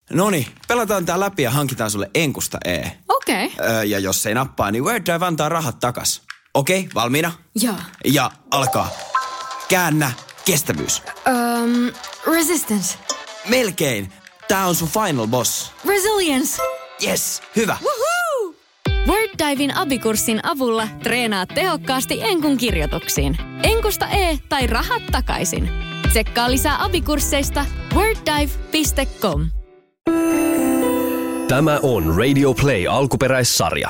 Noniin, pelataan tää läpi ja hankitaan sulle Enkusta E. Okei. Ja jos ei nappaa, niin Word Drive antaa rahat takas. Okei, valmiina? Joo. Ja alkaa. Käännä kestävyys. Resistance. Melkein. Tää on sun final boss. Resilience. Yes, hyvä. Woohoo! WordDiven abikurssin avulla treenaat tehokkaasti Enkun kirjoituksiin. Enkusta E tai rahat takaisin. Tsekkaa lisää abikursseista worddive.com. Tämä on Radio Play alkuperäissarja.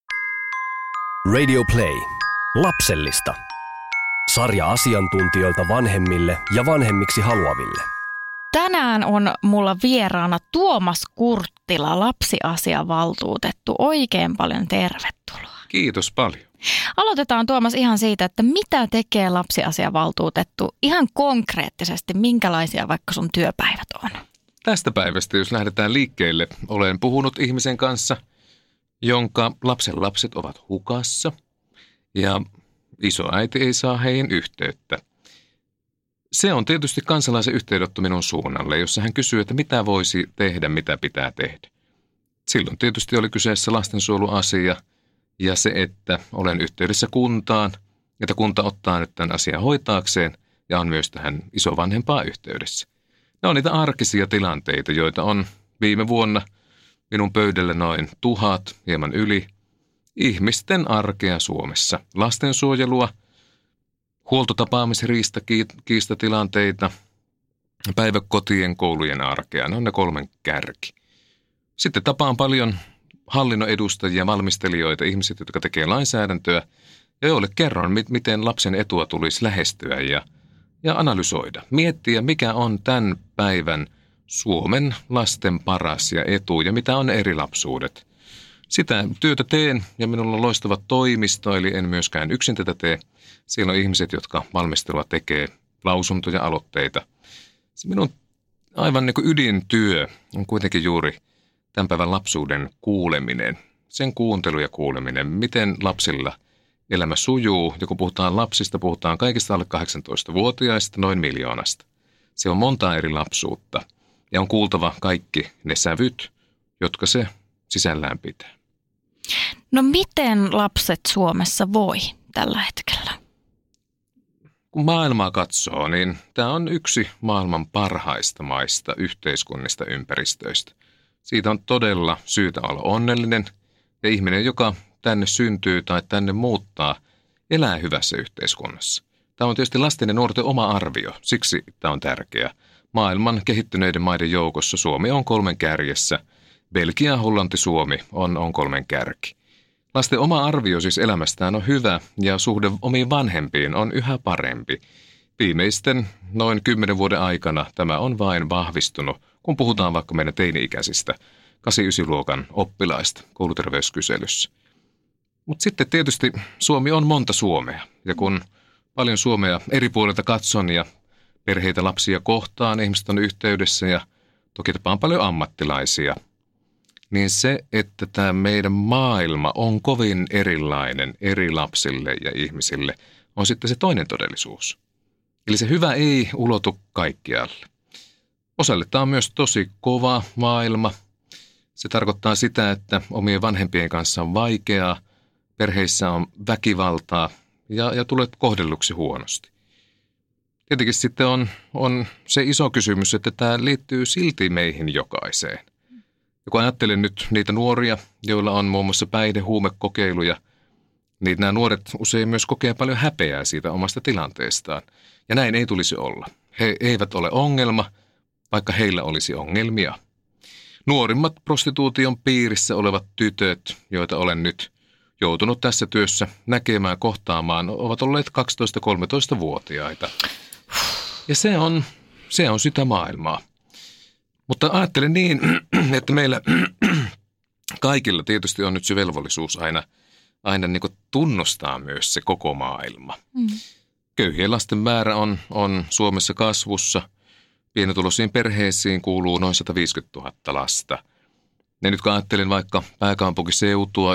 Radio Play. Lapsellista. Sarja asiantuntijoilta vanhemmille ja vanhemmiksi haluaville. Tänään on mulla vieraana Tuomas Kurttila, lapsiasiavaltuutettu. Oikein paljon tervetuloa. Kiitos paljon. Aloitetaan Tuomas ihan siitä, että mitä tekee lapsiasiavaltuutettu ihan konkreettisesti, minkälaisia vaikka sun työpäivät on? Tästä päivästä, jos lähdetään liikkeelle, olen puhunut ihmisen kanssa, jonka lapsenlapset ovat hukassa ja isoäiti ei saa heihin yhteyttä. Se on tietysti kansalaisen yhteydenotto minun suunnalle, jossa hän kysyy, että mitä voisi tehdä, mitä pitää tehdä. Silloin tietysti oli kyseessä lastensuojeluasia ja se, että olen yhteydessä kuntaan, että kunta ottaa nyt tämän asian hoitaakseen ja on myös tähän isovanhempaan yhteydessä. Ne on niitä arkisia tilanteita, joita on viime vuonna minun pöydällä noin 1000, hieman yli, ihmisten arkea Suomessa. Lastensuojelua, huoltotapaamis-riistakiistatilanteita, päiväkotien, koulujen arkea. Ne on ne 3 kärki. Sitten tapaan paljon hallinnon edustajia, valmistelijoita, ihmiset, jotka tekee lainsäädäntöä ja joille kerron, miten lapsen etua tulisi lähestyä ja analysoida. Miettiä, mikä on tämän päivän Suomen lasten paras ja etu ja mitä on eri lapsuudet. Sitä työtä teen ja minulla on loistava toimisto, eli en myöskään yksin tätä tee. Siellä on ihmiset, jotka valmistelua tekee, lausuntoja, aloitteita. Se minun aivan niin kuin ydintyö on kuitenkin juuri tämän päivän lapsuuden kuuleminen. Sen kuuntelu ja kuuleminen, miten lapsilla elämä sujuu. Ja kun puhutaan lapsista, puhutaan kaikista alle 18-vuotiaista, noin 1 miljoonasta. Se on monta eri lapsuutta ja on kuultava kaikki ne sävyt, jotka se sisällään pitää. No miten lapset Suomessa voi tällä hetkellä? Kun maailmaa katsoo, niin tämä on yksi maailman parhaista maista, yhteiskunnista, ympäristöistä. Siitä on todella syytä olla onnellinen ja ihminen, joka tänne syntyy tai tänne muuttaa, elää hyvässä yhteiskunnassa. Tämä on tietysti lasten ja nuorten oma arvio, siksi tämä on tärkeää. Maailman kehittyneiden maiden joukossa Suomi on 3 kärjessä. Belgia, Hollanti, Suomi on 3 kärki. Lasten oma arvio siis elämästään on hyvä ja suhde omiin vanhempiin on yhä parempi. Viimeisten noin 10 vuoden aikana tämä on vain vahvistunut, kun puhutaan vaikka meidän teini-ikäisistä 8-9-luokan oppilaista kouluterveyskyselyssä. Mutta sitten tietysti Suomi on monta Suomea ja kun paljon Suomea eri puolilta katson ja perheitä, lapsia kohtaan, ihmiset on yhteydessä ja toki tapaan paljon ammattilaisia, niin se, että tämä meidän maailma on kovin erilainen eri lapsille ja ihmisille, on sitten se toinen todellisuus. Eli se hyvä ei ulotu kaikkialle. Osalle tämä on myös tosi kova maailma. Se tarkoittaa sitä, että omien vanhempien kanssa on vaikeaa, perheissä on väkivaltaa ja tulet kohdelluksi huonosti. Tietenkin sitten on se iso kysymys, että tämä liittyy silti meihin jokaiseen. Ja kun ajattelen nyt niitä nuoria, joilla on muun muassa huumekokeiluja, niin nämä nuoret usein myös kokee paljon häpeää siitä omasta tilanteestaan. Ja näin ei tulisi olla. He eivät ole ongelma, vaikka heillä olisi ongelmia. Nuorimmat prostituution piirissä olevat tytöt, joita olen nyt joutunut tässä työssä näkemään, kohtaamaan, ovat olleet 12-13-vuotiaita. Ja se on sitä maailmaa. Mutta ajattelen niin, että meillä kaikilla tietysti on nyt se velvollisuus aina niin kuin tunnustaa myös se koko maailma. Köyhien lasten määrä on Suomessa kasvussa. Pienituloisiin perheisiin kuuluu noin 150 000 lasta. Ja nyt kun ajattelen vaikka pääkaupunkiseutua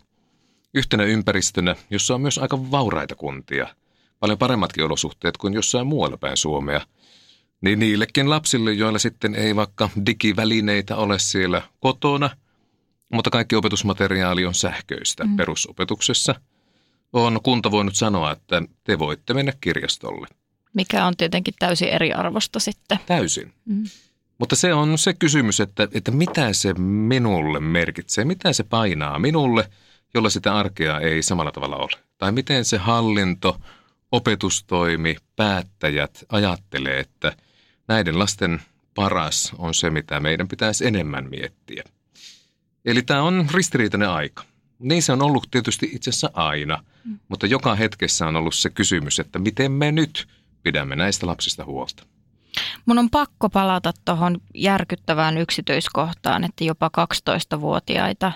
yhtenä ympäristönä, jossa on myös aika vauraita kuntia, paljon paremmatkin olosuhteet kuin jossain muualla päin Suomea, Niin niillekin lapsille, joilla sitten ei vaikka digivälineitä ole siellä kotona, mutta kaikki opetusmateriaali on sähköistä perusopetuksessa, on kunta voinut sanoa, että te voitte mennä kirjastolle. Mikä on tietenkin täysin eriarvosta sitten. Täysin. Mutta se on se kysymys, että mitä se minulle merkitsee, mitä se painaa minulle, jolla sitä arkea ei samalla tavalla ole. Tai miten se hallinto, opetustoimi, päättäjät ajattelee, että näiden lasten paras on se, mitä meidän pitäisi enemmän miettiä. Eli tämä on ristiriitainen aika. Niin se on ollut tietysti itse asiassa aina, mutta joka hetkessä on ollut se kysymys, että miten me nyt pidämme näistä lapsista huolta. Mun on pakko palata tuohon järkyttävään yksityiskohtaan, että jopa 12-vuotiaita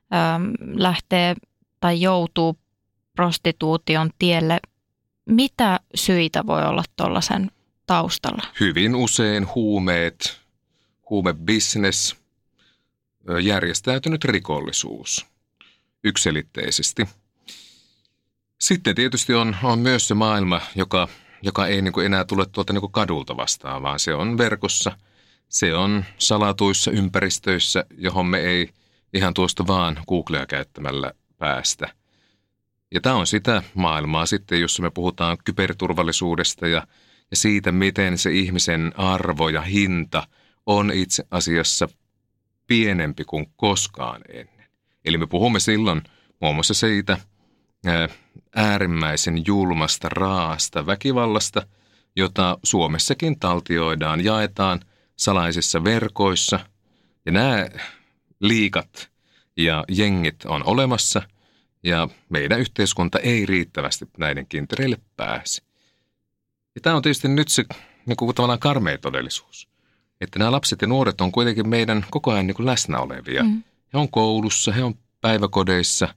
lähtee tai joutuu prostituution tielle. Mitä syitä voi olla tuollaisen taustalla? Hyvin usein huumeet, huumebisnes, järjestäytynyt rikollisuus yksiselitteisesti. Sitten tietysti on myös se maailma, joka ei niin kuin enää tule tuolta niin kuin kadulta vastaan, vaan se on verkossa. Se on salatuissa ympäristöissä, johon me ei ihan tuosta vaan Googlea käyttämällä päästä. Ja tämä on sitä maailmaa sitten, jossa me puhutaan kyberturvallisuudesta ja siitä, miten se ihmisen arvo ja hinta on itse asiassa pienempi kuin koskaan ennen. Eli me puhumme silloin muun muassa siitä äärimmäisen julmasta, raasta väkivallasta, jota Suomessakin taltioidaan, jaetaan salaisissa verkoissa. Ja nämä liigat ja jengit on olemassa ja meidän yhteiskunta ei riittävästi näiden kintereille pääse. Ja tämä on tietysti nyt se niin kuin tavallaan karmea todellisuus, että nämä lapset ja nuoret on kuitenkin meidän koko ajan niin kuin läsnä olevia. He on koulussa, he on päiväkodeissa,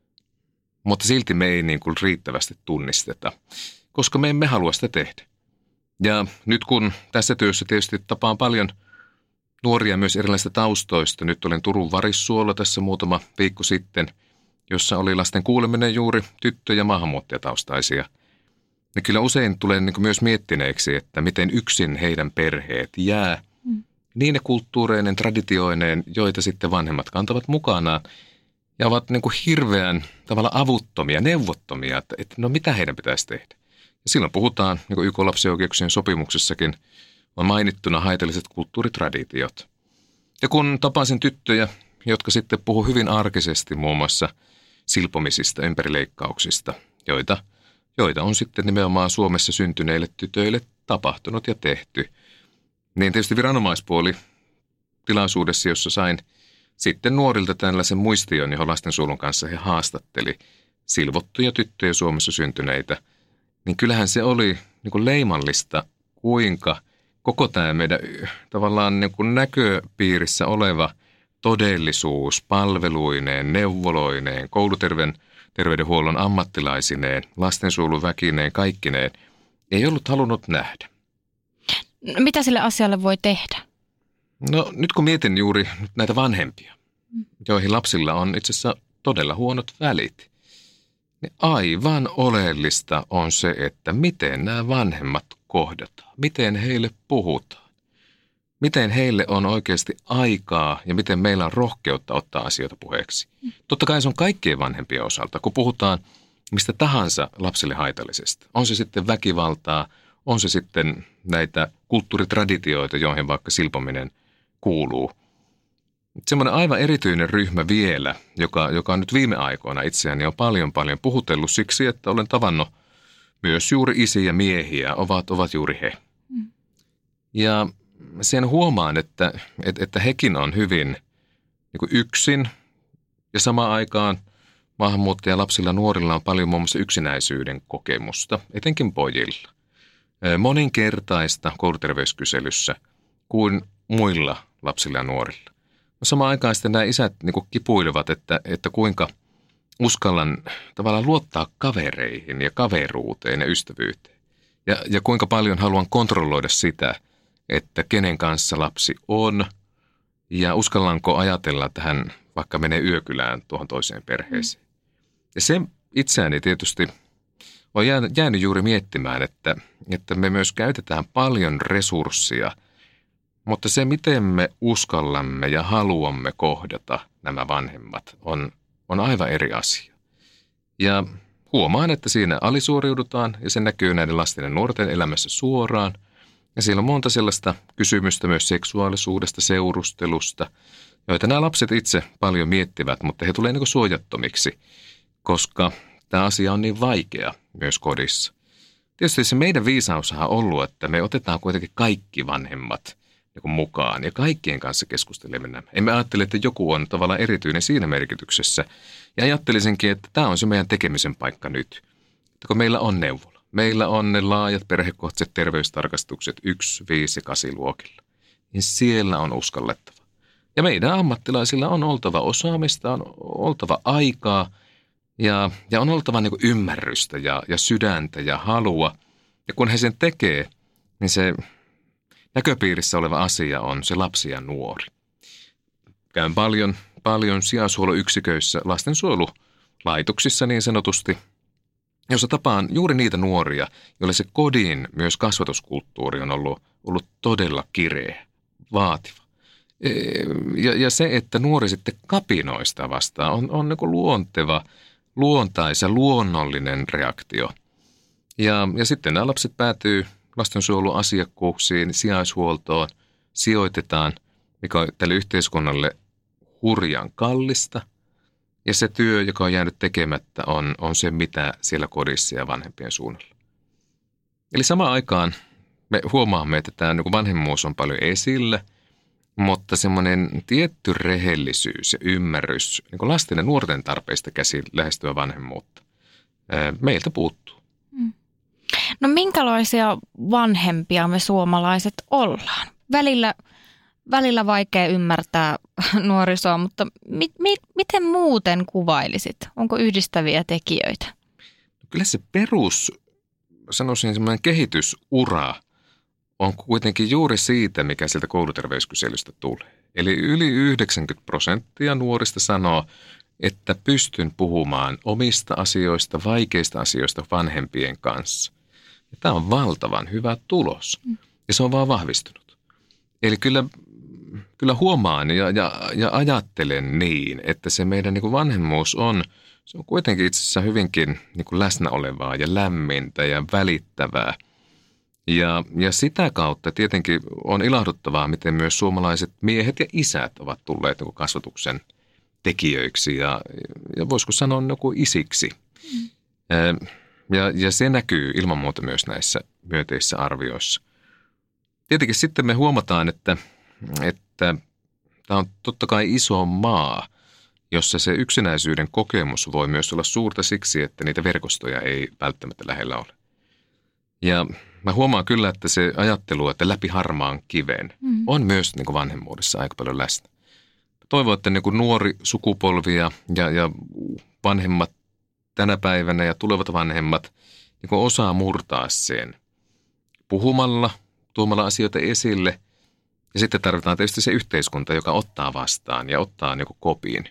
mutta silti me ei niin kuin riittävästi tunnisteta, koska me emme halua sitä tehdä. Ja nyt kun tässä työssä tietysti tapaan paljon nuoria myös erilaisista taustoista, nyt olin Turun Varissuolla tässä muutama viikko sitten, jossa oli lasten kuuleminen juuri tyttö- ja maahanmuuttajataustaisia. Ja kyllä usein tulee niin kuin myös miettineeksi, että miten yksin heidän perheet jää niin ne kulttuureineen, traditioineen, joita sitten vanhemmat kantavat mukanaan. Ja ovat niin kuin hirveän tavalla avuttomia, neuvottomia, että no mitä heidän pitäisi tehdä. Ja silloin puhutaan, niin kuin YK:n lapsioikeuksien sopimuksessakin on mainittuna haitalliset kulttuuritraditiot. Ja kun tapasin tyttöjä, jotka sitten puhuu hyvin arkisesti muun muassa silpomisista, ympärileikkauksista, joita on sitten nimenomaan Suomessa syntyneille tytöille tapahtunut ja tehty, niin tietysti viranomaispuoli tilaisuudessa, jossa sain sitten nuorilta tällaisen muistion, johon lastensuojelun kanssa he haastatteli silvottuja tyttöjä Suomessa syntyneitä, niin kyllähän se oli niin kuin leimallista, kuinka koko tämä meidän tavallaan niin kuin näköpiirissä oleva todellisuus, palveluineen, neuvoloineen, kouluterveydenhuollon ammattilaisineen, lastensuojeluväkineen, kaikkineen, ei ollut halunnut nähdä. Mitä sille asialle voi tehdä? No nyt kun mietin juuri näitä vanhempia, joihin lapsilla on itse asiassa todella huonot välit, niin aivan oleellista on se, että miten nämä vanhemmat kohdataan, miten heille puhutaan, miten heille on oikeasti aikaa ja miten meillä on rohkeutta ottaa asioita puheeksi. Totta kai se on kaikkien vanhempien osalta, kun puhutaan mistä tahansa lapsille haitallisesta. On se sitten väkivaltaa, on se sitten näitä kulttuuritraditioita, joihin vaikka silpominen kuuluu. Semmoinen aivan erityinen ryhmä vielä, joka on nyt viime aikoina itseäni on paljon puhutellut siksi, että olen tavannut myös juuri isiä ja miehiä, ovat juuri he. Ja sen huomaan, että hekin on hyvin niin kuin yksin ja samaan aikaan maahanmuuttajalapsilla nuorilla on paljon muun muassa yksinäisyyden kokemusta, etenkin pojilla. Moninkertaista kouluterveyskyselyssä kuin muilla lapsilla ja nuorilla. Samaan aikaan sitten nämä isät niin kuin kipuilevat, että kuinka uskallan tavallaan luottaa kavereihin ja kaveruuteen ja ystävyyteen. Ja kuinka paljon haluan kontrolloida sitä, että kenen kanssa lapsi on ja uskallanko ajatella, että hän vaikka menee yökylään tuohon toiseen perheeseen. Ja se itseäni tietysti olen jäänyt juuri miettimään, että me myös käytetään paljon resursseja, mutta se, miten me uskallamme ja haluamme kohdata nämä vanhemmat, on aivan eri asia. Ja huomaan, että siinä alisuoriudutaan ja se näkyy näiden lasten ja nuorten elämässä suoraan. Ja siellä on monta sellaista kysymystä myös seksuaalisuudesta, seurustelusta, joita nämä lapset itse paljon miettivät, mutta he tulee niin kuin suojattomiksi, koska tämä asia on niin vaikea myös kodissa. Tietysti se meidän viisaushan on ollut, että me otetaan kuitenkin kaikki vanhemmat niin kuin mukaan ja kaikkien kanssa keskustelemme nämä. Emme ajattele, että joku on tavallaan erityinen siinä merkityksessä. Ja ajattelisinkin, että tämä on se meidän tekemisen paikka nyt. Että kun meillä on neuvola, meillä on ne laajat perhekohtaiset terveystarkastukset 1, 5 ja 8 luokilla, niin siellä on uskallettava. Ja meidän ammattilaisilla on oltava osaamista, on oltava aikaa ja on oltava niin kuin ymmärrystä ja sydäntä ja halua. Ja kun he sen tekee, niin se näköpiirissä oleva asia on se lapsi ja nuori. Käyn paljon sijaishuolloyksiköissä, lastensuojelulaitoksissa niin sanotusti, jossa tapaan juuri niitä nuoria, joille se kodin myös kasvatuskulttuuri on ollut todella kireä, vaativa. Ja se, että nuori sitten kapinoi sitä vastaan, on niin kuin luontaisa, luonnollinen reaktio. Ja sitten nämä lapset päätyy lastensuojeluasiakkuuksiin, sijaishuoltoon, sijoitetaan, mikä on tälle yhteiskunnalle hurjan kallista. Ja se työ, joka on jäänyt tekemättä, on se, mitä siellä kodissa ja vanhempien suunnalla. Eli samaan aikaan me huomaamme, että tämä niin kuin vanhemmuus on paljon esillä, mutta semmoinen tietty rehellisyys ja ymmärrys niin kuin lasten ja nuorten tarpeista käsin lähestyä vanhemmuutta meiltä puuttuu. No minkälaisia vanhempia me suomalaiset ollaan? Välillä vaikea ymmärtää nuorisoa, mutta miten muuten kuvailisit? Onko yhdistäviä tekijöitä? Kyllä se sanoisin semmoinen kehitysura on kuitenkin juuri siitä, mikä sieltä kouluterveyskyselystä tulee. Eli yli 90% nuorista sanoo, että pystyn puhumaan omista asioista, vaikeista asioista vanhempien kanssa. Ja tämä on valtavan hyvä tulos ja se on vaan vahvistunut. Eli kyllä huomaan ja ajattelen niin, että se meidän niin kuin vanhemmuus se on kuitenkin itse asiassa hyvinkin niin kuin läsnä olevaa ja lämmintä ja välittävää. Ja sitä kautta tietenkin on ilahduttavaa, miten myös suomalaiset miehet ja isät ovat tulleet niin kuin kasvatuksen tekijöiksi ja voisiko sanoa niin kuin isiksi. Ja se näkyy ilman muuta myös näissä myönteisissä arvioissa. Tietenkin sitten me huomataan, että tämä on totta kai iso maa, jossa se yksinäisyyden kokemus voi myös olla suurta siksi, että niitä verkostoja ei välttämättä lähellä ole. Ja mä huomaan kyllä, että se ajattelu, että läpi harmaan kiven on myös niin kuin vanhemmuudessa aika paljon läsnä. Toivon, että niin kuin nuori sukupolvi ja vanhemmat tänä päivänä ja tulevat vanhemmat niin kuin osaa murtaa sen puhumalla, tuomalla asioita esille. Ja sitten tarvitaan tietysti se yhteiskunta, joka ottaa vastaan ja ottaa niin kuin kopiin.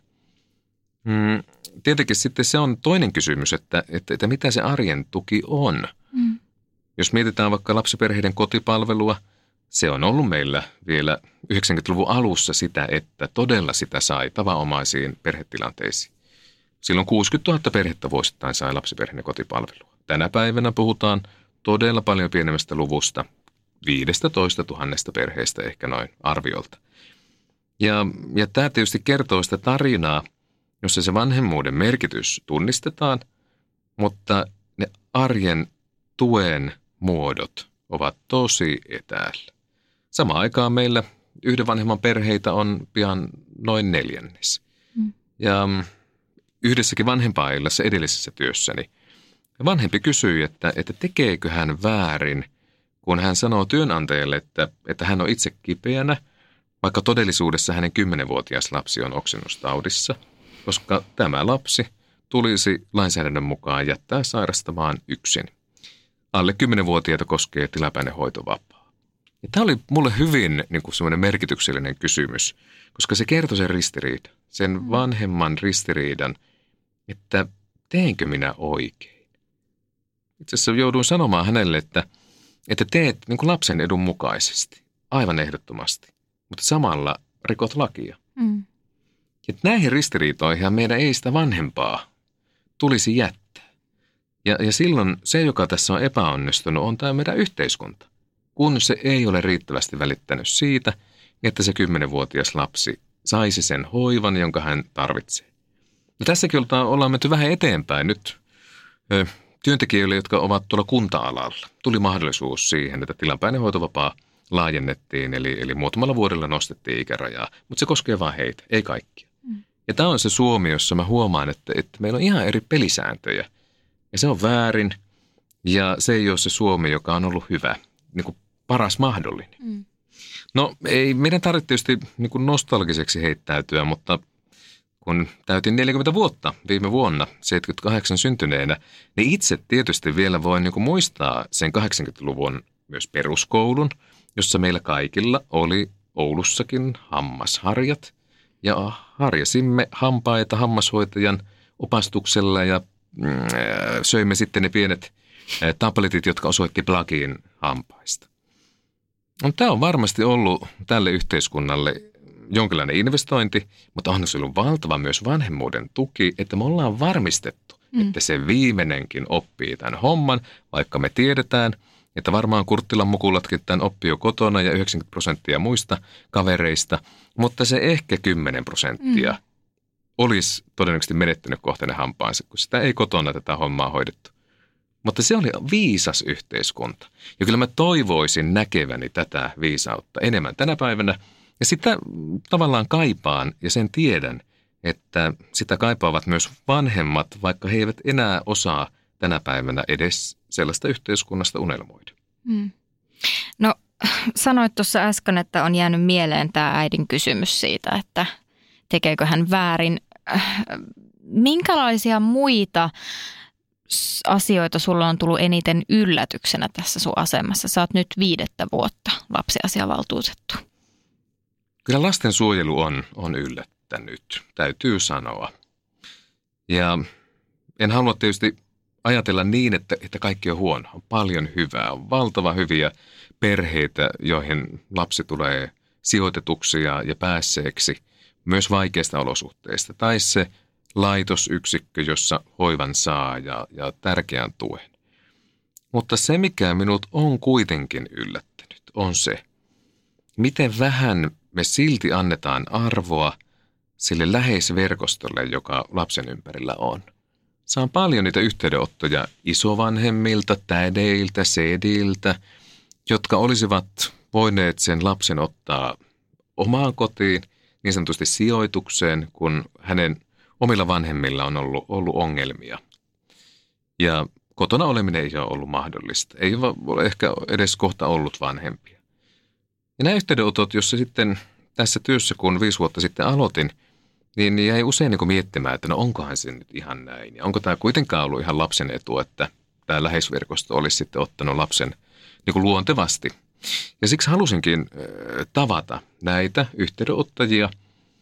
Tietenkin sitten se on toinen kysymys, että mitä se arjen tuki on. Jos mietitään vaikka lapsiperheiden kotipalvelua, se on ollut meillä vielä 90-luvun alussa sitä, että todella sitä sai tavanomaisiin perhetilanteisiin. Silloin 60 000 perhettä vuosittain sai lapsiperheiden kotipalvelua. Tänä päivänä puhutaan todella paljon pienemmästä luvusta, 15 000 perheestä ehkä noin arviolta. Ja tämä tietysti kertoo sitä tarinaa, jossa se vanhemmuuden merkitys tunnistetaan, mutta ne arjen tuen muodot ovat tosi etäällä. Samaan aikaan meillä yhden vanhemman perheitä on pian noin 1/4. Ja yhdessäkin vanhempainillassa edellisessä työssäni vanhempi kysyi, että tekeekö hän väärin, kun hän sanoo työnantajalle, että hän on itse kipeänä, vaikka todellisuudessa hänen 10-vuotias lapsi on oksennustaudissa, koska tämä lapsi tulisi lainsäädännön mukaan jättää sairastamaan yksin. Alle 10-vuotiaita koskee tilapäinen hoitovapaa. Ja tämä oli mulle hyvin niin kuin semmoinen merkityksellinen kysymys, koska se kertoi sen ristiriidan, sen vanhemman ristiriidan, että teenkö minä oikein. itse asiassa jouduin sanomaan hänelle, että teet niin kuin lapsen edun mukaisesti, aivan ehdottomasti, mutta samalla rikot lakia. Että näihin ristiriitoihin meidän ei sitä vanhempaa tulisi jättää. Ja silloin se, joka tässä on epäonnistunut, on tämä meidän yhteiskunta, kun se ei ole riittävästi välittänyt siitä, että se 10-vuotias lapsi saisi sen hoivan, jonka hän tarvitsee. Ja tässäkin ollaan menty vähän eteenpäin nyt. Työntekijöille, jotka ovat tuolla kunta-alalla, tuli mahdollisuus siihen, että tilapäinen hoitovapaa laajennettiin, eli muutamalla vuodella nostettiin ikärajaa, mutta se koskee vain heitä, ei kaikkia. Ja tämä on se Suomi, jossa mä huomaan, että meillä on ihan eri pelisääntöjä, ja se on väärin, ja se ei ole se Suomi, joka on ollut hyvä, niin kuin paras mahdollinen. No ei meidän tarvitse tietysti niin kuin nostalgiseksi heittäytyä, mutta kun täytin 40 vuotta viime vuonna, 78 syntyneenä, niin itse tietysti vielä voin niin kuin muistaa sen 80-luvun myös peruskoulun, jossa meillä kaikilla oli Oulussakin hammasharjat. Ja harjasimme hampaita hammashoitajan opastuksella ja söimme sitten ne pienet tabletit, jotka osoitti plagiin hampaista. No, tämä on varmasti ollut tälle yhteiskunnalle jonkinlainen investointi, mutta on se ollut valtava myös vanhemmuuden tuki, että me ollaan varmistettu, että se viimeinenkin oppii tämän homman, vaikka me tiedetään, että varmaan Kurttilan mukulatkin tämän oppii jo kotona ja 90% muista kavereista, mutta se ehkä 10% olisi todennäköisesti menettänyt kohta ne hampaansa, kun sitä ei kotona tätä hommaa hoidettu. Mutta se oli viisas yhteiskunta. Ja kyllä mä toivoisin näkeväni tätä viisautta enemmän tänä päivänä. Ja sitä tavallaan kaipaan ja sen tiedän, että sitä kaipaavat myös vanhemmat, vaikka he eivät enää osaa tänä päivänä edes sellaista yhteiskunnasta unelmoida. No sanoit tuossa äsken, että on jäänyt mieleen tämä äidin kysymys siitä, että tekeekö hän väärin. Minkälaisia muita asioita sulla on tullut eniten yllätyksenä tässä sun asemassa? Sä oot nyt 5 vuotta lapsiasiavaltuutettu. Kyllä lastensuojelu on yllättänyt, täytyy sanoa. Ja en halua tietysti ajatella niin, että kaikki on huono. On paljon hyvää, on valtava hyviä perheitä, joihin lapsi tulee sijoitetuksi ja päässeeksi myös vaikeista olosuhteista. Tai se laitosyksikkö, jossa hoivan saa ja tärkeän tuen. Mutta se, mikä minut on kuitenkin yllättänyt, on se, miten vähän me silti annetaan arvoa sille läheisverkostolle, joka lapsen ympärillä on. Saan paljon niitä yhteydenottoja isovanhemmilta, tädeiltä, sediltä, jotka olisivat voineet sen lapsen ottaa omaan kotiin, niin sanotusti sijoitukseen, kun hänen omilla vanhemmilla on ollut ongelmia. Ja kotona oleminen ei ole ollut mahdollista. Ei ole ehkä edes kohta ollut vanhempia. Ja nämä yhteydenotot, jossa sitten tässä työssä, kun 5 vuotta sitten aloitin, niin jäi usein niin miettimään, että no onkohan se nyt ihan näin. Ja onko tämä kuitenkaan ollut ihan lapsen etu, että tämä läheisverkosto olisi sitten ottanut lapsen niin kuin luontevasti. Ja siksi halusinkin tavata näitä yhteydenottajia,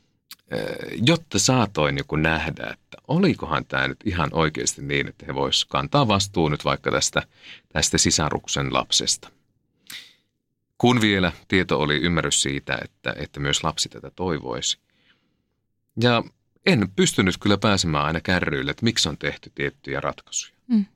jotta saatoin niin kuin nähdä, että olikohan tämä nyt ihan oikeasti niin, että he voisivat kantaa vastuun nyt vaikka tästä sisaruksen lapsesta. Kun vielä tieto oli ymmärrys siitä, että myös lapsi tätä toivoisi. Ja en pystynyt kyllä pääsemään aina kärryille, että miksi on tehty tiettyjä ratkaisuja.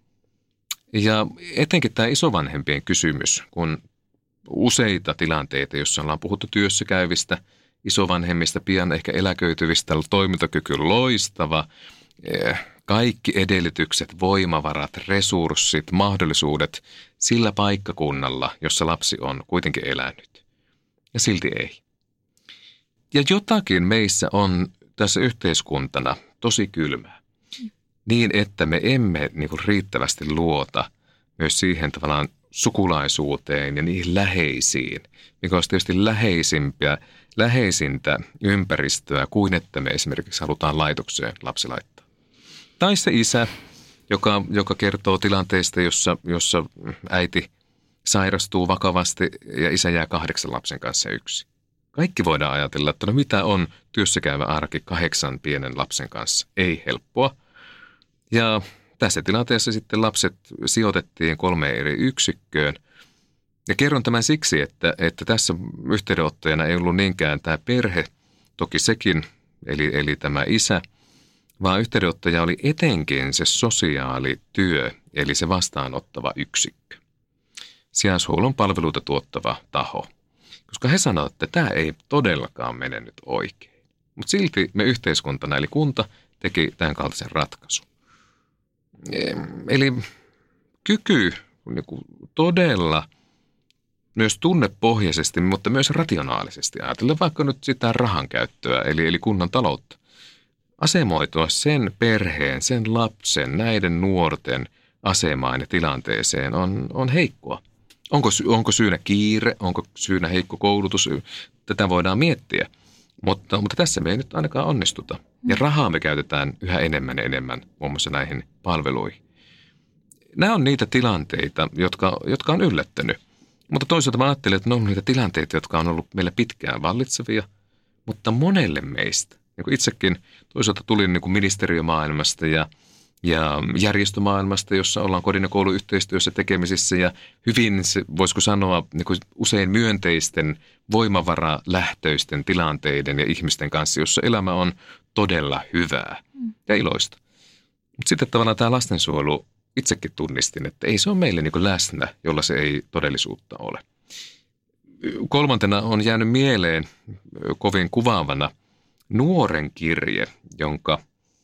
Ja etenkin tämä isovanhempien kysymys, kun useita tilanteita, joissa ollaan puhuttu työssä käyvistä isovanhemmista, pian ehkä eläköityvistä, toimintakyky loistava, kaikki edellytykset, voimavarat, resurssit, mahdollisuudet sillä paikkakunnalla, jossa lapsi on kuitenkin elänyt. Ja silti ei. Ja jotakin meissä on tässä yhteiskuntana tosi kylmää. Niin, että me emme niin kuin riittävästi luota myös siihen tavallaan sukulaisuuteen ja niihin läheisiin, mikä olisi tietysti läheisintä ympäristöä kuin että me esimerkiksi halutaan laitokseen lapsi laittaa. Tai se isä, joka kertoo tilanteista, jossa äiti sairastuu vakavasti ja isä jää 8 lapsen kanssa yksin. Kaikki voidaan ajatella, että no mitä on työssäkäyvä arki 8 pienen lapsen kanssa. Ei helppoa. Ja tässä tilanteessa sitten lapset sijoitettiin 3 eri yksikköön. Ja kerron tämän siksi, että tässä yhteydenottajana ei ollut niinkään tämä perhe, toki sekin, eli tämä isä, vaan yhteydenottaja oli etenkin se sosiaalityö, eli se vastaanottava yksikkö. Sijaishuollon palveluita tuottava taho. Koska he sanoivat, että tämä ei todellakaan mene nyt oikein. Mutta silti me yhteiskuntana, eli kunta, teki tämän kaltaisen ratkaisun. Eli kyky niin kuin todella myös tunnepohjaisesti, mutta myös rationaalisesti ajatellen vaikka nyt sitä rahan käyttöä, eli kunnan taloutta. Asemoitua sen perheen, sen lapsen, näiden nuorten asemaan ja tilanteeseen on heikkoa. Onko syynä kiire, onko syynä heikko koulutus, tätä voidaan miettiä, mutta tässä me ei nyt ainakaan onnistuta. Ja rahaa me käytetään yhä enemmän muun muassa näihin palveluihin. Nämä on niitä tilanteita, jotka on yllättänyt. Mutta toisaalta mä ajattelen, että ne on niitä tilanteita, jotka on ollut meillä pitkään vallitsevia, mutta monelle meistä. Niin kuin itsekin toisaalta tulin niin kuin ministeriömaailmasta ja järjestömaailmasta, jossa ollaan kodin ja kouluyhteistyössä tekemisissä ja hyvin, voisiko sanoa, niin kuin usein myönteisten, voimavaralähtöisten tilanteiden ja ihmisten kanssa, jossa elämä on todella hyvää ja iloista. Mutta sitten tavallaan tämä lastensuojelu, itsekin tunnistin, että ei se ole meille niin kuin läsnä, jolla se ei todellisuutta ole. 3. on jäänyt mieleen kovin kuvaavana nuoren kirje, jonka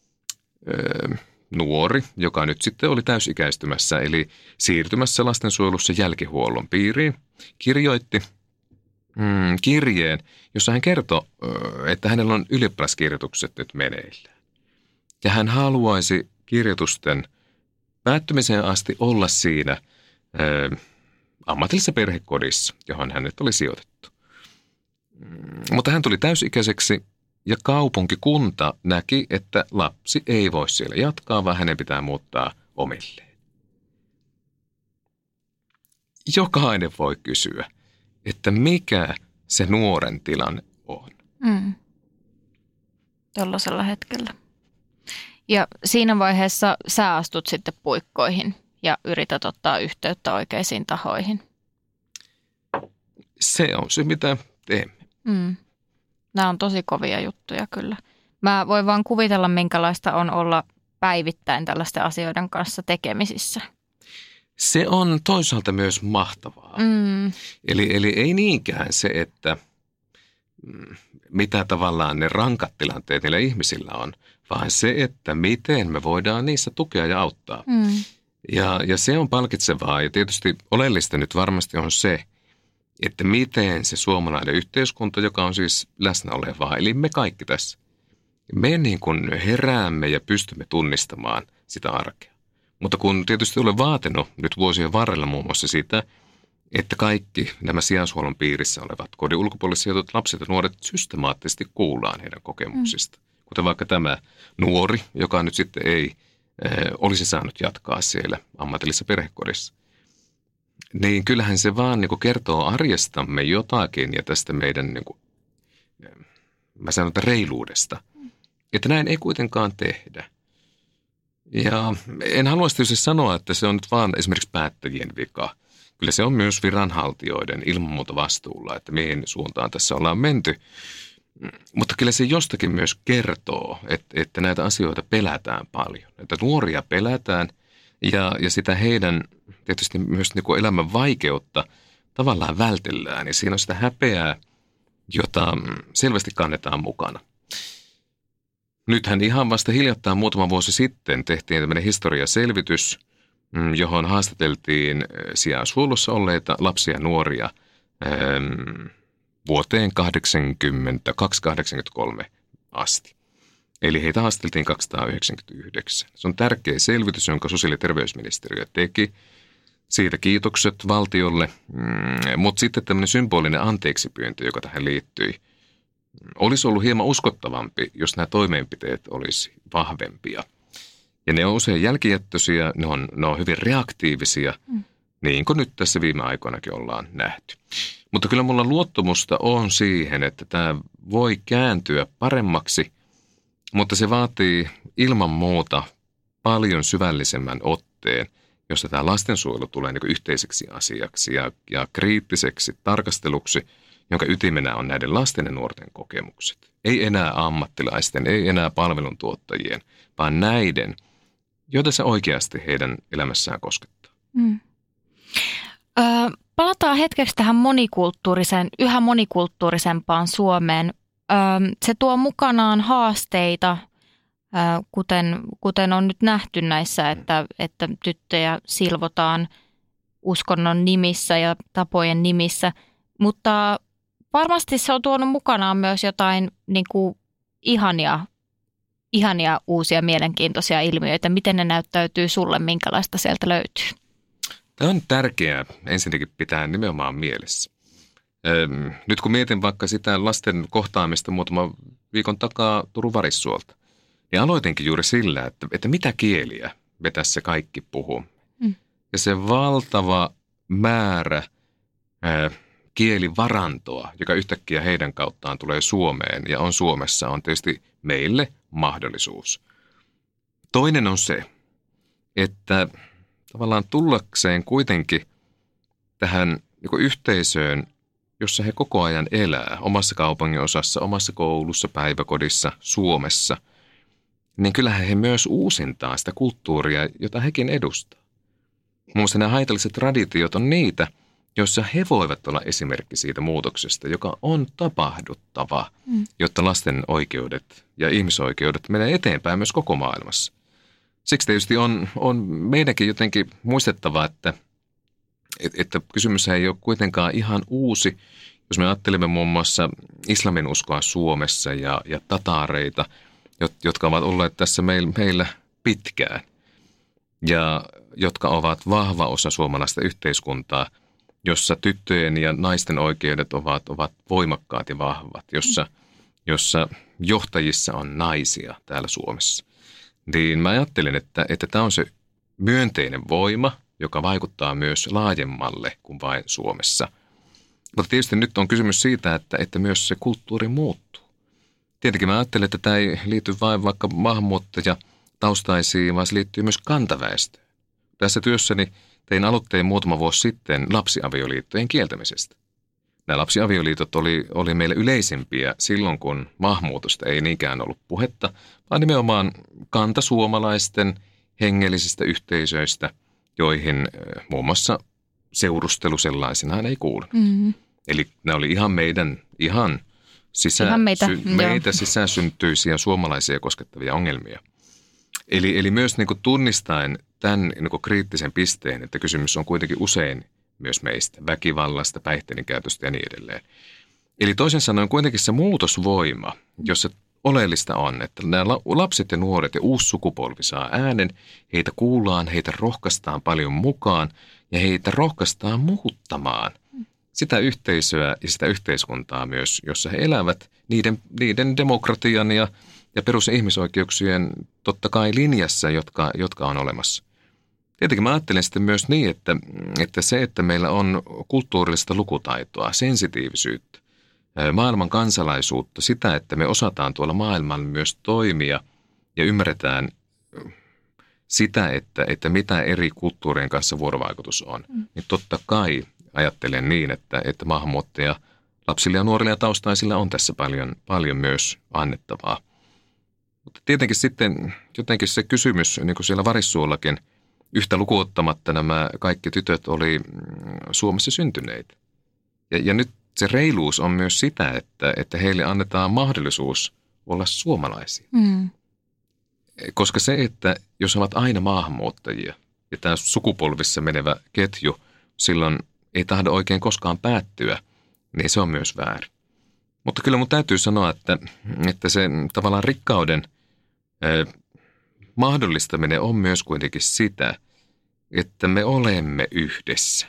nuori, joka nyt sitten oli täysikäistymässä, eli siirtymässä lastensuojelussa jälkihuollon piiriin, kirjoitti kirjeen, jossa hän kertoi, että hänellä on ylioppilaskirjoitukset nyt meneillään. Ja hän haluaisi kirjoitusten päättymiseen asti olla siinä ammatillisessa perhekodissa, johon hänet oli sijoitettu. Mutta hän tuli täysikäiseksi ja kaupunkikunta näki, että lapsi ei voi siellä jatkaa, vaan hänen pitää muuttaa omilleen. Jokainen voi kysyä, että mikä se nuoren tilanne on. Tällaisella hetkellä. Ja siinä vaiheessa sä astut sitten puikkoihin ja yrität ottaa yhteyttä oikeisiin tahoihin. Se on se, mitä teemme. Nämä on tosi kovia juttuja kyllä. Mä voin vaan kuvitella, minkälaista on olla päivittäin tällaisten asioiden kanssa tekemisissä. Se on toisaalta myös mahtavaa. Eli ei niinkään se, että mitä tavallaan ne rankat tilanteet niillä ihmisillä on, vaan se, että miten me voidaan niissä tukea ja auttaa. Ja se on palkitsevaa ja tietysti oleellista nyt varmasti on se, että miten se suomalainen yhteiskunta, joka on siis läsnä olevaa, eli me kaikki tässä, me niin kuin heräämme ja pystymme tunnistamaan sitä arkea. Mutta kun tietysti olen vaatinut nyt vuosien varrella muun muassa sitä, että kaikki nämä sijaishuollon piirissä olevat kodin ulkopuolelle sijoitut lapset ja nuoret systemaattisesti kuullaan heidän kokemuksista. Kuten vaikka tämä nuori, joka nyt sitten ei olisi saanut jatkaa siellä ammatillisessa perhekodissa. Niin kyllähän se vaan niin kuin kertoo arjestamme jotakin ja tästä meidän, niin kuin, mä sanon, reiluudesta. Että näin ei kuitenkaan tehdä. Ja en halua tietysti sanoa, että se on nyt vaan esimerkiksi päättäjien vika. Kyllä se on myös viranhaltijoiden ilman muuta vastuulla, että mihin suuntaan tässä ollaan menty. Mutta kyllä se jostakin myös kertoo, että näitä asioita pelätään paljon. Että nuoria pelätään ja sitä heidän tietysti myös niin kuin elämän vaikeutta tavallaan vältellään. Ja siinä on sitä häpeää, jota selvästi kannetaan mukana. Nythän ihan vasta hiljattain muutama vuosi sitten tehtiin tämmöinen historiaselvitys, johon haastateltiin sijaishuollossa olleita lapsia ja nuoria vuoteen 1982-1983 asti. Eli heitä haasteltiin 299. Se on tärkeä selvitys, jonka sosiaali- ja terveysministeriö teki. Siitä kiitokset valtiolle, mutta sitten tämmöinen symbolinen anteeksipyyntö, joka tähän liittyi, olisi ollut hieman uskottavampi, jos nämä toimenpiteet olisi vahvempia. Ja ne on usein jälkijättöisiä, ne on hyvin reaktiivisia, niin kuin nyt tässä viime aikoinakin ollaan nähty. Mutta kyllä mulla luottamusta on siihen, että tämä voi kääntyä paremmaksi, mutta se vaatii ilman muuta paljon syvällisemmän otteen, jossa tämä lastensuojelu tulee niin kuin yhteiseksi asiaksi ja kriittiseksi tarkasteluksi, jonka ytimenä on näiden lasten ja nuorten kokemukset. Ei enää ammattilaisten, ei enää palveluntuottajien, vaan näiden, joita se oikeasti heidän elämässään koskettaa. Palataan hetkeksi tähän yhä monikulttuurisempaan Suomeen. Se tuo mukanaan haasteita, kuten on nyt nähty näissä, että tyttöjä silvotaan uskonnon nimissä ja tapojen nimissä, mutta varmasti se on tuonut mukanaan myös jotain niin kuin ihania uusia mielenkiintoisia ilmiöitä. Miten ne näyttäytyy sulle, minkälaista sieltä löytyy? Tämä on tärkeää ensinnäkin pitää nimenomaan mielessä. Nyt kun mietin vaikka sitä lasten kohtaamista muutama viikon takaa Turun Varissuolta, niin aloitinkin juuri sillä, että mitä kieliä me tässä kaikki puhuu. Ja se valtava määrä kielivarantoa, joka yhtäkkiä heidän kauttaan tulee Suomeen ja on Suomessa, on tietysti meille mahdollisuus. Toinen on se, että tavallaan tullakseen kuitenkin tähän niin kuin yhteisöön, jossa he koko ajan elää, omassa kaupunginosassa, omassa koulussa, päiväkodissa, Suomessa, niin kyllähän he myös uusintaa sitä kulttuuria, jota hekin edustaa. Muun muassa nämä haitalliset traditiot on niitä, joissa he voivat olla esimerkki siitä muutoksesta, joka on tapahduttava, jotta lasten oikeudet ja ihmisoikeudet menee eteenpäin myös koko maailmassa. Siksi tietysti on meidänkin jotenkin muistettava, että kysymys ei ole kuitenkaan ihan uusi. Jos me ajattelemme muun muassa islaminuskoa Suomessa ja tataareita, jotka ovat olleet tässä meillä pitkään ja jotka ovat vahva osa suomalaista yhteiskuntaa, jossa tyttöjen ja naisten oikeudet ovat voimakkaat ja vahvat, jossa johtajissa on naisia täällä Suomessa. Niin mä ajattelen, että tämä on se myönteinen voima, joka vaikuttaa myös laajemmalle kuin vain Suomessa. Mutta tietysti nyt on kysymys siitä, että myös se kulttuuri muuttuu. Tietenkin mä ajattelen, että tämä ei liity vain vaikka maahanmuuttajataustaisiin, vaan se liittyy myös kantaväestöön. Tässä työssäni tein aloitteen muutama vuosi sitten lapsiavioliittojen kieltämisestä. Nämä lapsiavioliitot oli meille yleisimpiä silloin, kun maahanmuutosta ei niinkään ollut puhetta, vaan nimenomaan kantasuomalaisten hengellisistä yhteisöistä, joihin muun muassa seurustelu sellaisenaan ei kuulunut. Eli nämä oli ihan meidän meitä sisäsyntyisiä suomalaisia koskettavia ongelmia. Eli myös niin kuin tunnistaen tämän niin kuin kriittisen pisteen, että kysymys on kuitenkin usein myös meistä, väkivallasta, päihteiden käytöstä ja niin edelleen. Eli toisin sanoen kuitenkin se muutosvoima, jossa oleellista on, että nämä lapset ja nuoret ja uusi sukupolvi saa äänen, heitä kuullaan, heitä rohkaistaan paljon mukaan ja heitä rohkaistaan muuttamaan sitä yhteisöä ja sitä yhteiskuntaa myös, jossa he elävät niiden demokratian ja perus- ja ihmisoikeuksien totta kai linjassa, jotka on olemassa. Tietenkin mä ajattelen sitten myös niin, että se, että meillä on kulttuurillista lukutaitoa, sensitiivisyyttä, maailman kansalaisuutta, sitä, että me osataan tuolla maailmalla myös toimia ja ymmärretään sitä, että mitä eri kulttuurien kanssa vuorovaikutus on, niin totta kai ajattelen niin, että maahanmuuttaja lapsilla ja nuorilla ja taustaisilla on tässä paljon myös annettavaa. Mutta tietenkin sitten jotenkin se kysymys, niin kuin siellä Varissuollakin, yhtä lukuottamatta nämä kaikki tytöt oli Suomessa syntyneitä. Ja nyt se reiluus on myös sitä, että heille annetaan mahdollisuus olla suomalaisia. Koska se, että jos ovat aina maahanmuuttajia ja tämä sukupolvissa menevä ketju silloin ei tahdo oikein koskaan päättyä, niin se on myös väärin. Mutta kyllä mun täytyy sanoa, että se tavallaan rikkauden mahdollistaminen on myös kuitenkin sitä, että me olemme yhdessä.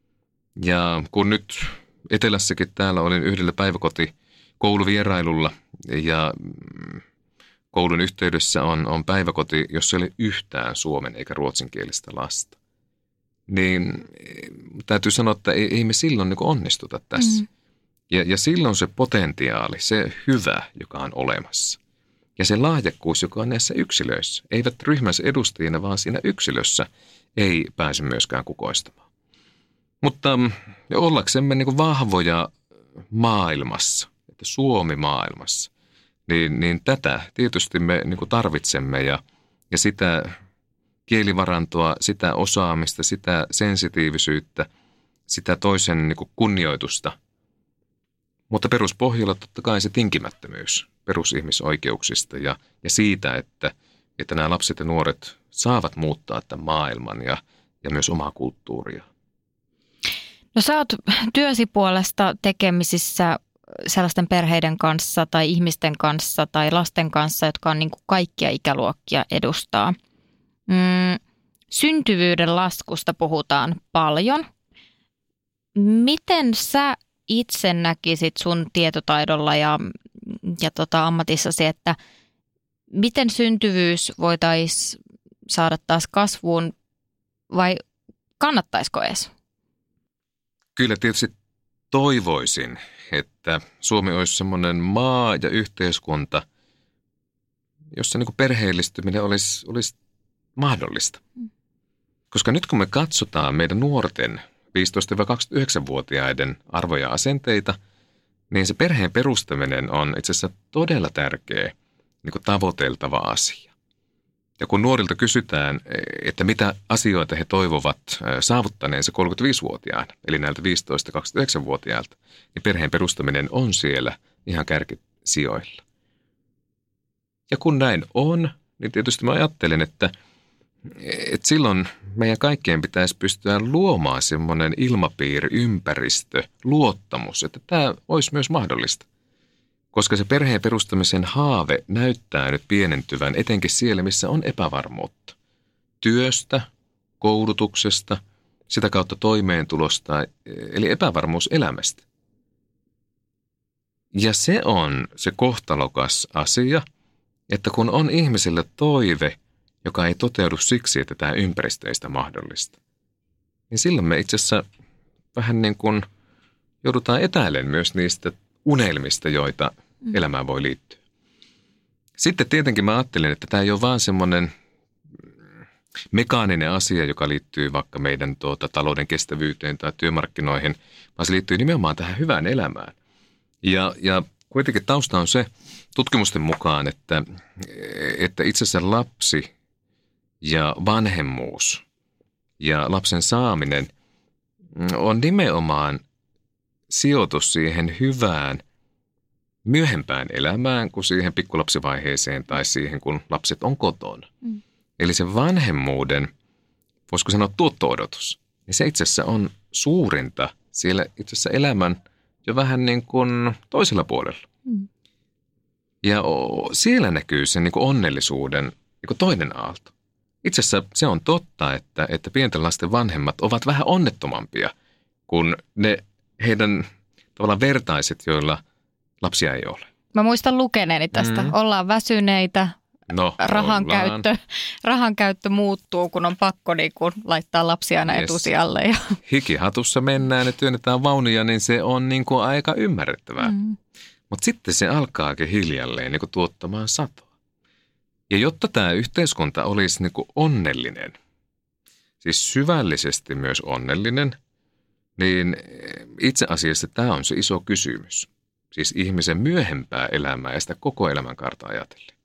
Ja kun nyt etelässäkin täällä olin yhdellä päiväkotikouluvierailulla ja koulun yhteydessä on päiväkoti, jossa ei ole yhtään suomen eikä ruotsinkielistä lasta, niin täytyy sanoa, että ei me silloin niin kuin onnistuta tässä. Ja silloin se potentiaali, se hyvä, joka on olemassa, Ja se lahjakkuus, joka on näissä yksilöissä, eivät ryhmässä edustajina, vaan siinä yksilössä, ei pääse myöskään kukoistamaan. Mutta ollaksemme niin kuin vahvoja maailmassa, että Suomi maailmassa, niin tätä tietysti me niin kuin tarvitsemme ja sitä kielivarantoa, sitä osaamista, sitä sensitiivisyyttä, sitä toisen niin kuin kunnioitusta. Mutta peruspohjalla totta kai se tinkimättömyys perusihmisoikeuksista ja siitä, että nämä lapset ja nuoret saavat muuttaa tämän maailman ja myös omaa kulttuuria. No sä oot työsi puolesta tekemisissä sellaisten perheiden kanssa tai ihmisten kanssa tai lasten kanssa, jotka on niin kuin kaikkia ikäluokkia edustaa. Syntyvyyden laskusta puhutaan paljon. Miten sä itse näkisit sun tietotaidolla ja ammatissasi, että miten syntyvyys voitaisiin saada taas kasvuun vai kannattaisiko edes? Kyllä tietysti toivoisin, että Suomi olisi semmoinen maa ja yhteiskunta, jossa niin kuin perheellistyminen olisi mahdollista. Koska nyt kun me katsotaan meidän nuorten 15-29-vuotiaiden arvoja ja asenteita, niin se perheen perustaminen on itse asiassa todella tärkeä niin kuin tavoiteltava asia. Ja kun nuorilta kysytään, että mitä asioita he toivovat saavuttaneensa 35-vuotiaana, eli näiltä 15-29-vuotiailta, niin perheen perustaminen on siellä ihan kärkisijoilla. Ja kun näin on, niin tietysti mä ajattelen, että silloin meidän kaikkien pitäisi pystyä luomaan semmoinen ilmapiiri, ympäristö, luottamus, että tämä olisi myös mahdollista. Koska se perheen perustamisen haave näyttää nyt pienentyvän etenkin siellä, missä on epävarmuutta. Työstä, koulutuksesta, sitä kautta toimeentulosta, eli epävarmuus elämästä. Ja se on se kohtalokas asia, että kun on ihmisillä toive, joka ei toteudu siksi, että tämä ympäristö ei sitä mahdollista, niin silloin me itse asiassa vähän niin kuin joudutaan etäilemään myös niistä unelmista, joita elämään voi liittyä. Sitten tietenkin mä ajattelin, että tämä ei ole vaan semmoinen mekaaninen asia, joka liittyy vaikka meidän talouden kestävyyteen tai työmarkkinoihin, vaan se liittyy nimenomaan tähän hyvään elämään. Ja kuitenkin tausta on se tutkimusten mukaan, että itse asiassa lapsi ja vanhemmuus ja lapsen saaminen on nimenomaan sijoitus siihen hyvään myöhempään elämään kuin siihen pikkulapsivaiheeseen tai siihen, kun lapset on kotona. Eli se vanhemmuuden, voisiko sanoa tuotto-odotus, niin se itse asiassa on suurinta siellä itse asiassa elämän jo vähän niin kuin toisella puolella. Ja siellä näkyy se niin kuin onnellisuuden niin kuin toinen aalto. Itse asiassa se on totta, että pienten lasten vanhemmat ovat vähän onnettomampia kuin ne heidän tavallaan vertaiset, joilla lapsia ei ole. Mä muistan lukeneeni tästä. Ollaan väsyneitä. No, rahan käyttö muuttuu, kun on pakko niin kun laittaa lapsia aina etusijalle. Ja hikihatussa mennään ja työnnetään vaunuja, niin se on niin kuin aika ymmärrettävää. Mutta sitten se alkaakin hiljalleen niin kuin tuottamaan satoa. Ja jotta tämä yhteiskunta olisi niin kuin onnellinen, siis syvällisesti myös onnellinen, niin itse asiassa tämä on se iso kysymys. Siis ihmisen myöhempää elämää ja sitä koko elämänkaarta ajatellen.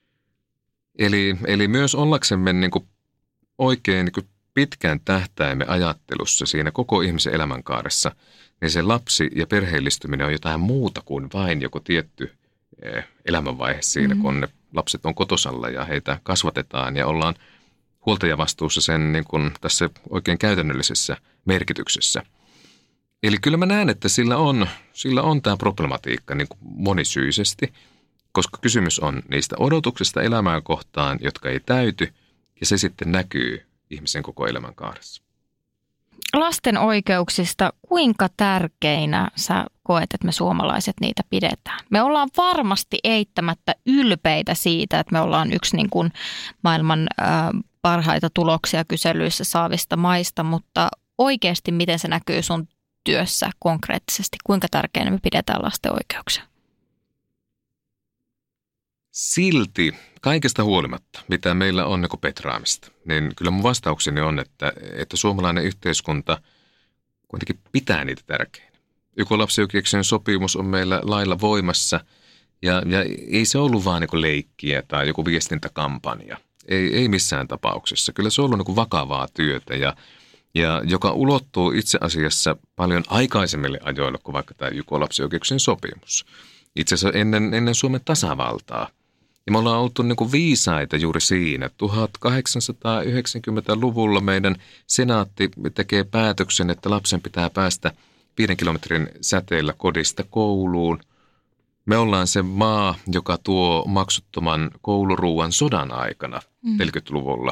Eli myös ollaksemme niin kuin oikein niin kuin pitkän tähtäimen ajattelussa siinä koko ihmisen elämänkaaressa, niin se lapsi- ja perheellistyminen on jotain muuta kuin vain joku tietty elämänvaihe siinä, kun ne lapset on kotosalla ja heitä kasvatetaan ja ollaan huoltajavastuussa sen niin kuin tässä oikein käytännöllisessä merkityksessä. Eli kyllä mä näen, että sillä on tämä problematiikka niin kuin monisyisesti, koska kysymys on niistä odotuksista elämään kohtaan, jotka ei täyty, ja se sitten näkyy ihmisen koko elämänkaaressa. Lasten oikeuksista, kuinka tärkeinä sä koet, että me suomalaiset niitä pidetään? Me ollaan varmasti eittämättä ylpeitä siitä, että me ollaan yksi niin kuin maailman parhaita tuloksia kyselyissä saavista maista, mutta oikeasti miten se näkyy sun työssä konkreettisesti? Kuinka tärkeänä me pidetään lasten oikeuksia? Silti, kaikesta huolimatta, mitä meillä on niin kuin petraamista, niin kyllä mun vastaukseni on, että suomalainen yhteiskunta kuitenkin pitää niitä tärkeinä. YK:n lapsen sopimus on meillä lailla voimassa ja ei se ollut vaan niin kuin leikkiä tai joku viestintäkampanja. Ei missään tapauksessa. Kyllä se on ollut niin kuin vakavaa työtä ja joka ulottuu itse asiassa paljon aikaisemmille ajoille kuin vaikka tämä YK:n lapsen sopimus. Itse asiassa ennen Suomen tasavaltaa. Ja me ollaan oltu niin kuin viisaita juuri siinä. 1890-luvulla meidän senaatti tekee päätöksen, että lapsen pitää päästä 5 kilometrin säteellä kodista kouluun. Me ollaan se maa, joka tuo maksuttoman kouluruuan sodan aikana 40-luvulla.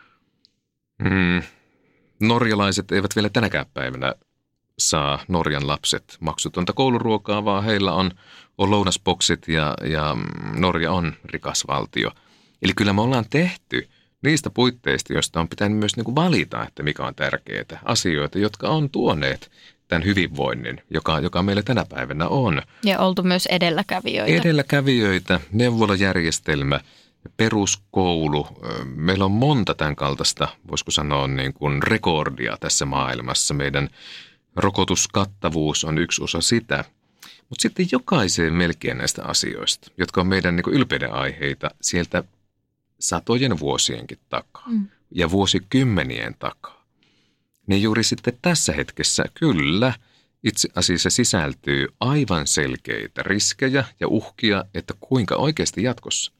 Norjalaiset eivät vielä tänäkään päivänä saa Norjan lapset maksutonta kouluruokaa, vaan heillä on lounasboksit ja Norja on rikas valtio. Eli kyllä me ollaan tehty niistä puitteista, joista on pitänyt myös niin kuin valita, että mikä on tärkeää. Asioita, jotka on tuoneet tämän hyvinvoinnin, joka meillä tänä päivänä on. Ja oltu myös edelläkävijöitä. Edelläkävijöitä, neuvolajärjestelmä, peruskoulu. Meillä on monta tämän kaltaista, voisiko sanoa niin kuin rekordia tässä maailmassa. Meidän rokotuskattavuus on yksi osa sitä. Mutta sitten jokaiseen melkein näistä asioista, jotka on meidän niin kuin ylpeyden aiheita sieltä satojen vuosienkin takaa ja vuosikymmenien takaa, niin juuri sitten tässä hetkessä kyllä itse asiassa sisältyy aivan selkeitä riskejä ja uhkia, että kuinka oikeasti jatkossa.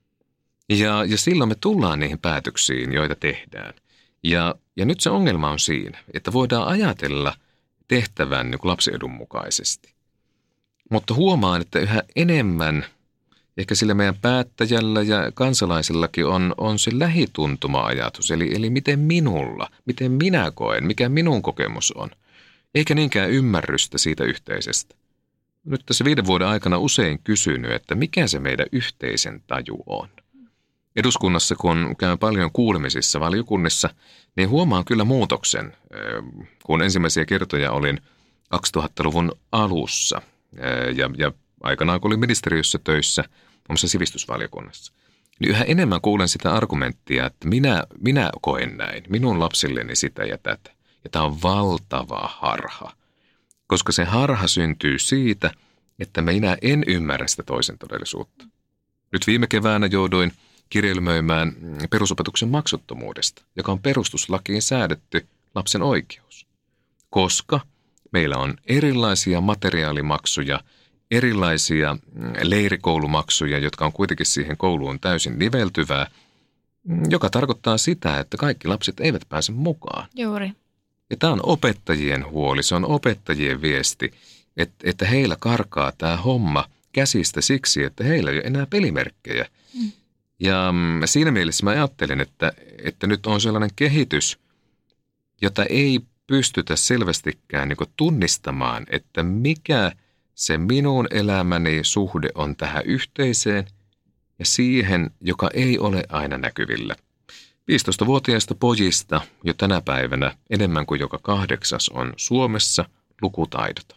Ja silloin me tullaan niihin päätöksiin, joita tehdään. Ja nyt se ongelma on siinä, että voidaan ajatella tehtävän niin kuin lapsen edun mukaisesti. Mutta huomaan, että yhä enemmän, ehkä sillä meidän päättäjällä ja kansalaisillakin on se lähituntuma-ajatus, eli miten minulla, miten minä koen, mikä minun kokemus on, eikä niinkään ymmärrystä siitä yhteisestä. Nyt tässä 5 vuoden aikana usein kysynyt, että mikä se meidän yhteisen taju on. Eduskunnassa, kun käyn paljon kuulemisissa valiokunnissa, niin huomaan kyllä muutoksen, kun ensimmäisiä kertoja olin 2000-luvun alussa ja aikanaan, kun olin ministeriössä töissä, muun muassa sivistysvaliokunnassa, niin yhä enemmän kuulen sitä argumenttia, että minä koen näin, minun lapsilleni sitä ja tätä. Ja tämä on valtava harha, koska se harha syntyy siitä, että minä en ymmärrä sitä toisen todellisuutta. Nyt viime keväänä jouduin kirjelmöimään perusopetuksen maksuttomuudesta, joka on perustuslakiin säädetty lapsen oikeus, koska meillä on erilaisia materiaalimaksuja, erilaisia leirikoulumaksuja, jotka on kuitenkin siihen kouluun täysin niveltyvää, joka tarkoittaa sitä, että kaikki lapset eivät pääse mukaan. Juuri. Ja tämä on opettajien huoli, se on opettajien viesti, että heillä karkaa tämä homma käsistä siksi, että heillä ei ole enää pelimerkkejä. Ja siinä mielessä mä ajattelen, että nyt on sellainen kehitys, jota ei pystytä selvästikään niin kuin tunnistamaan, että mikä se minun elämäni suhde on tähän yhteiseen ja siihen, joka ei ole aina näkyvillä. 15-vuotiaista pojista jo tänä päivänä enemmän kuin joka 8 on Suomessa lukutaidoton.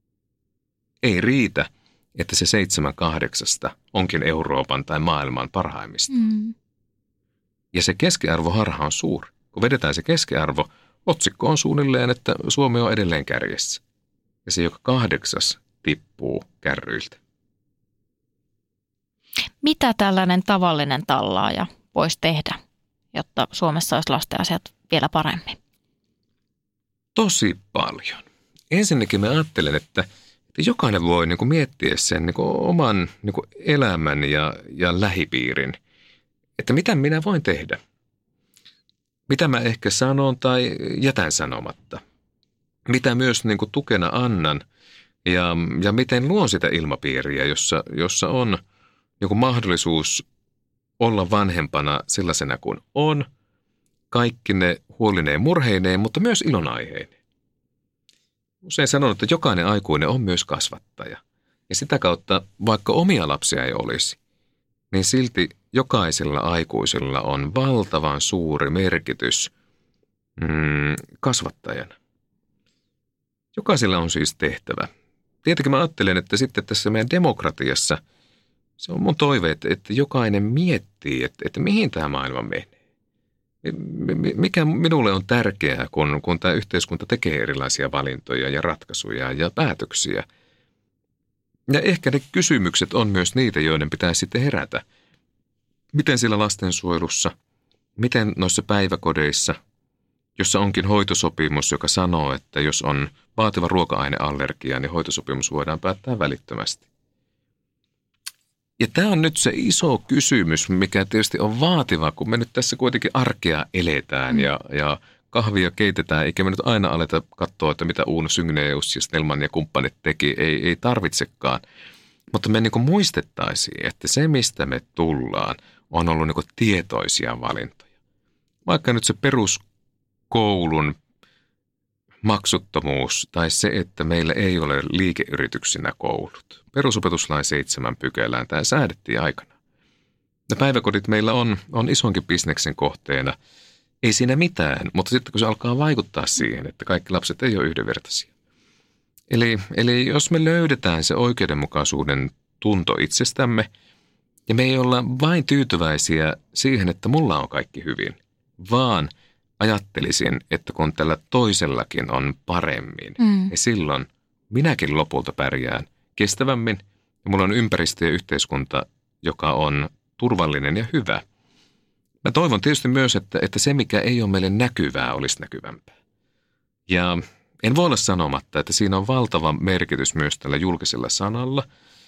Ei riitä, että se 7/8 onkin Euroopan tai maailman parhaimmista. Ja se keskiarvoharha on suuri. Kun vedetään se keskiarvo, otsikko on suunnilleen, että Suomi on edelleen kärjessä. Ja se joka 8 tippuu kärryiltä. Mitä tällainen tavallinen tallaaja voisi tehdä, jotta Suomessa olisi lasten asiat vielä paremmin? Tosi paljon. Ensinnäkin mä ajattelen, että jokainen voi niin kuin miettiä sen niin kuin oman niin kuin elämän ja lähipiirin, että mitä minä voin tehdä. Mitä mä ehkä sanon tai jätän sanomatta. Mitä myös niin kuin tukena annan ja miten luon sitä ilmapiiriä, jossa on joku mahdollisuus olla vanhempana sellaisena kuin on. Kaikki ne huolineen murheineen, mutta myös ilonaiheineen. Usein sanon, että jokainen aikuinen on myös kasvattaja. Ja sitä kautta, vaikka omia lapsia ei olisi, niin silti jokaisella aikuisella on valtavan suuri merkitys kasvattajana. Jokaisella on siis tehtävä. Tietenkin mä ajattelen, että sitten tässä meidän demokratiassa Se on mun toive, että jokainen miettii, että mihin tämä maailma menee. Mikä minulle on tärkeää, kun tämä yhteiskunta tekee erilaisia valintoja ja ratkaisuja ja päätöksiä. Ja ehkä ne kysymykset on myös niitä, joiden pitää sitten herätä. Miten siellä lastensuojelussa, miten noissa päiväkodeissa, jossa onkin hoitosopimus, joka sanoo, että jos on vaativa ruoka-aineallergia, niin hoitosopimus voidaan päättää välittömästi. Ja tämä on nyt se iso kysymys, mikä tietysti on vaativa, kun me nyt tässä kuitenkin arkea eletään ja kahvia keitetään, eikä me nyt aina aleta katsoa, että mitä Uno Sygneus ja Snellman ja kumppanit teki, ei tarvitsekaan. Mutta me niin kuin muistettaisiin, että se mistä me tullaan on ollut niin kuin tietoisia valintoja. Vaikka nyt se peruskoulun maksuttomuus tai se, että meillä ei ole liikeyrityksinä koulut. Perusopetuslain 7 pykälään tämä säädettiin aikana. Ja päiväkodit meillä on isonkin bisneksen kohteena. Ei siinä mitään, mutta sitten kun se alkaa vaikuttaa siihen, että kaikki lapset ei ole yhdenvertaisia. Eli jos me löydetään se oikeudenmukaisuuden tunto itsestämme, ja me ei olla vain tyytyväisiä siihen, että mulla on kaikki hyvin, vaan ajattelisin, että kun tällä toisellakin on paremmin, niin silloin minäkin lopulta pärjään kestävämmin, ja mulla on ympäristö ja yhteiskunta, joka on turvallinen ja hyvä. Mä toivon tietysti myös, että se, mikä ei ole meille näkyvää, olisi näkyvämpää. Ja en voi olla sanomatta, että siinä on valtava merkitys myös tällä julkisella sanalla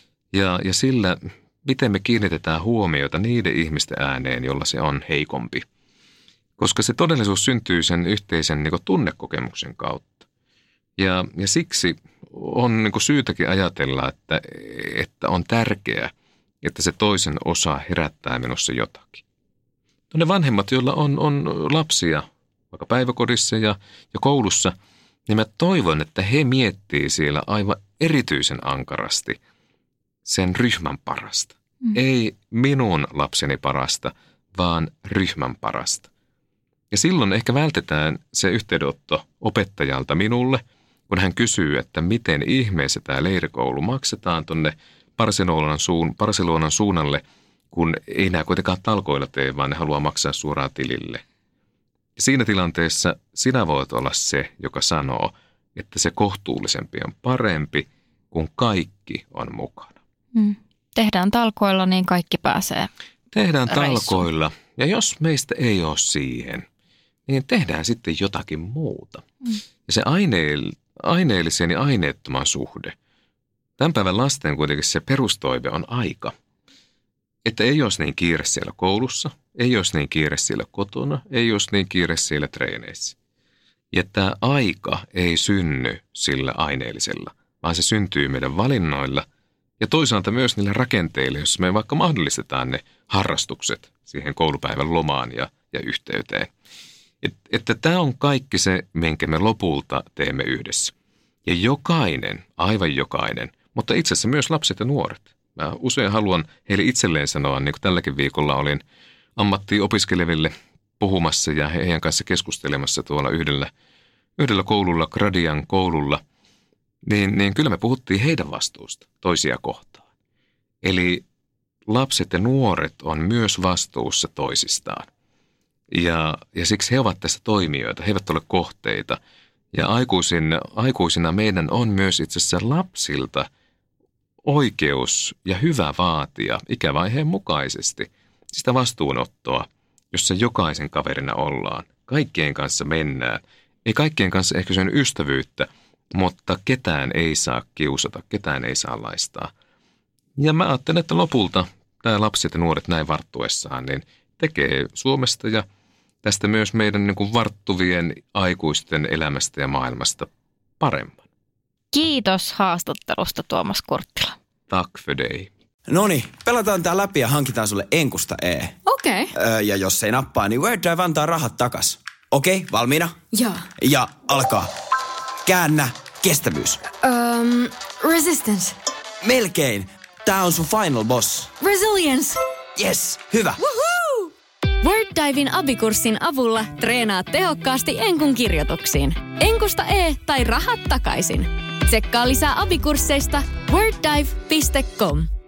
ja sillä, miten me kiinnitetään huomiota niiden ihmisten ääneen, jolla se on heikompi. Koska se todellisuus syntyy sen yhteisen niin kuin tunnekokemuksen kautta. Ja siksi on niin kuin syytäkin ajatella, että on tärkeää, että se toisen osa herättää minussa jotakin. Ne vanhemmat, joilla on lapsia vaikka päiväkodissa ja koulussa, niin mä toivon, että he miettii siellä aivan erityisen ankarasti sen ryhmän parasta. Ei minun lapseni parasta, vaan ryhmän parasta. Ja silloin ehkä vältetään se yhteydenotto opettajalta minulle, kun hän kysyy, että miten ihmeessä tämä leirikoulu maksetaan tuonne Barcelonan suunnalle, kun ei nämä kuitenkaan talkoilla tee, vaan ne haluaa maksaa suoraan tilille. Ja siinä tilanteessa sinä voit olla se, joka sanoo, että se kohtuullisempi on parempi, kun kaikki on mukana. Tehdään talkoilla, niin kaikki pääsee Tehdään reissuun. talkoilla, ja jos meistä ei ole siihen, niin tehdään sitten jotakin muuta. Ja se aineellisen ja aineettoman suhde. Tämän päivän lasten kuitenkin se perustoive on aika. Että ei olisi niin kiire siellä koulussa, ei olisi niin kiire siellä kotona, ei olisi niin kiire siellä treeneissä. Ja tämä aika ei synny sillä aineellisella, vaan se syntyy meidän valinnoilla ja toisaalta myös niillä rakenteilla, jos me vaikka mahdollistetaan ne harrastukset siihen koulupäivän lomaan ja yhteyteen. Että tämä on kaikki se, minkä me lopulta teemme yhdessä. Ja jokainen, aivan jokainen, mutta itse asiassa myös lapset ja nuoret. Mä usein haluan heille itselleen sanoa, niin kuin tälläkin viikolla olin ammattiin opiskeleville puhumassa ja heidän kanssa keskustelemassa tuolla yhdellä koululla, Gradian koululla, niin kyllä me puhuttiin heidän vastuusta toisia kohtaan. Eli lapset ja nuoret on myös vastuussa toisistaan. Ja siksi he ovat tässä toimijoita, he eivät ole kohteita. Ja aikuisina meidän on myös itse asiassa lapsilta oikeus ja hyvä vaatia ikävaiheen mukaisesti sitä vastuunottoa, jossa jokaisen kaverina ollaan. Kaikkien kanssa mennään. Ei kaikkien kanssa ehkä sen ystävyyttä, mutta ketään ei saa kiusata, ketään ei saa laistaa. Ja mä ajattelen, että lopulta tämä lapset ja nuoret näin varttuessaan niin tekee Suomesta ja tästä myös meidän niin kuin varttuvien aikuisten elämästä ja maailmasta paremman. Kiitos haastattelusta, Tuomas Kurttila. Tack för dig. Noniin, pelataan tää läpi ja hankitaan sulle enkusta E. Okei. Ja jos ei nappaa, niin Word Drive antaa rahat takas. Okei, valmiina? Joo. Ja alkaa. Käännä kestävyys. Resistance. Melkein. Tää on sun final boss. Resilience. Yes, hyvä. Woohoo! WordDiven abikurssin avulla treenaat tehokkaasti enkun kirjoituksiin. Enkusta E tai rahat takaisin. Tsekkaa lisää abikursseista worddive.com.